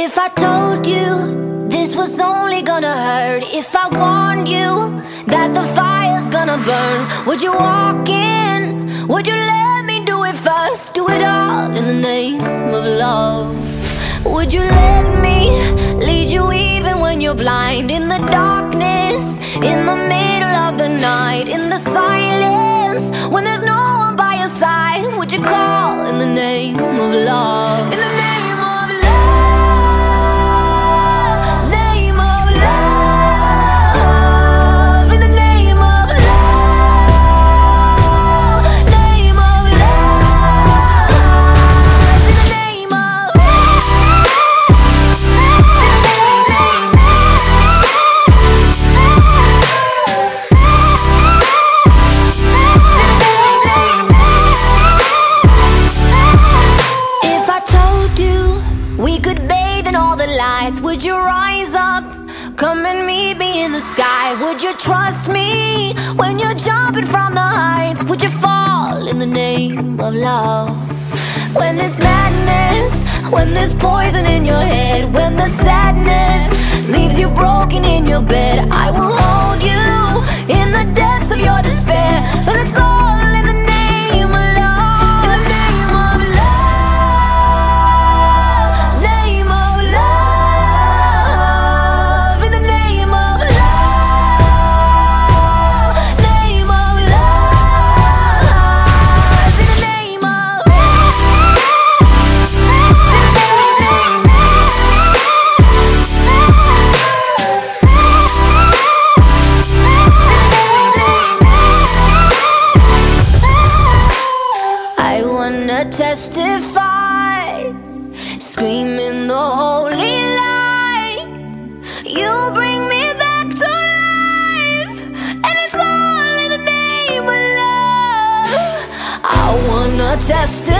If I told you this was only gonna hurt, if I warned you that the fire's gonna burn, would you walk in? Would you let me do it first? Do it all in the name of love. Would you let me lead you even when you're blind? In the darkness, in the middle of the night, in the silence, when there's no one by your side, would you call in the name of love? In the name of love, name of love, in the name of love, name of love, in the name of If I told you we could bathe in all the lights, would you rise up? Come and meet me in the sky. Would you trust me when you're jumping from the heights? Would you fall in the name of love? When there's madness, when there's poison in your head, when the sadness leaves you broken in your bed, I will hold you in the depths of your despair. But it's all in the name of love. In the name of love, name of love, in the name of love, name of love, in the name of I wanna testify, screaming the holy light. You bring me back to life, and it's all in the name of love. I wanna testify.